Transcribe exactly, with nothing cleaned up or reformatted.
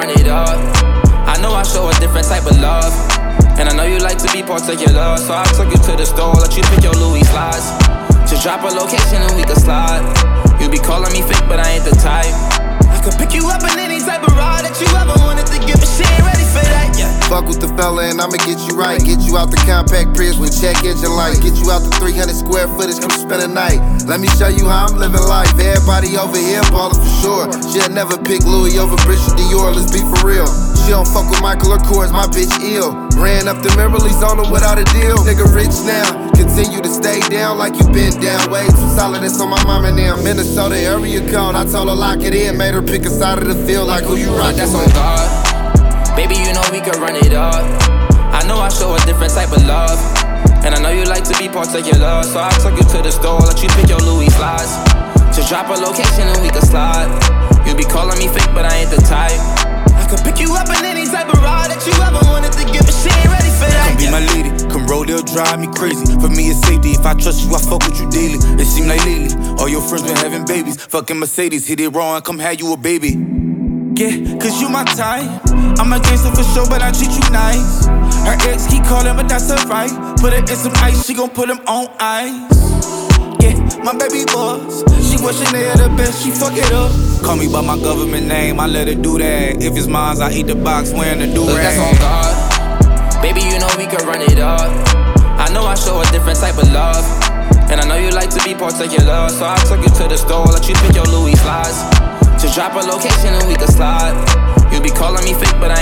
run it up. I know I show a different type of love, and I know you like to be particular. So I took you to the store, let you pick your Louis slides. Just drop a location and we can slide. You be calling me fake, but I ain't the type. I could pick you up in any type of ride that you ever wanted to give, but she ain't ready for that, yeah. Fuck with the fella and I'ma get you right. Get you out the compact Prius with check engine light. Get you out the three hundred square footage, come spend a night. Let me show you how I'm living life. Everybody over here ballin' for sure. She'll never pick Louis over Christian Dior, let's be for real. She don't fuck with Michael or Kors, my bitch ill. Ran up the Memorleys on her without a deal. Nigga rich now, continue to stay down like you been down. Way too solid, that's on my mama now. Minnesota area code, I told her lock it in. Made her pick a side of the field like who you rockin' That's on with. God. Baby, you know we can run it up. I know I show a different type of love, and I know you like to be particular. So I took you to the store, let you pick your Louis slides. Just drop a location and we can slide. You be calling me fake, but I ain't the type. I could pick you up in any type of ride that you ever wanted to give, but she ain't ready for that. Come be my lady, come roll, they'll drive me crazy. For me it's safety, if I trust you, I fuck with you daily. It seem like lately, all your friends been having babies. Fucking Mercedes, hit it wrong, come have you a baby. Yeah, cause you my type. I'm a gangster for sure, but I treat you nice. Her ex keep calling, but that's alright. Put her in some ice, she gon' put him on ice. Yeah, my baby boss, she wishing they had the best, she fuck it up. Call me by my government name, I let her do that. If it's mine, I eat the box wearing the do-rag. Look, that's on God. Baby, you know we can run it up. I know I show a different type of love, and I know you like to be particular. So I took you to the store, let you pick your Louis slides. Just drop a location and we can slide. You be calling me fake, but I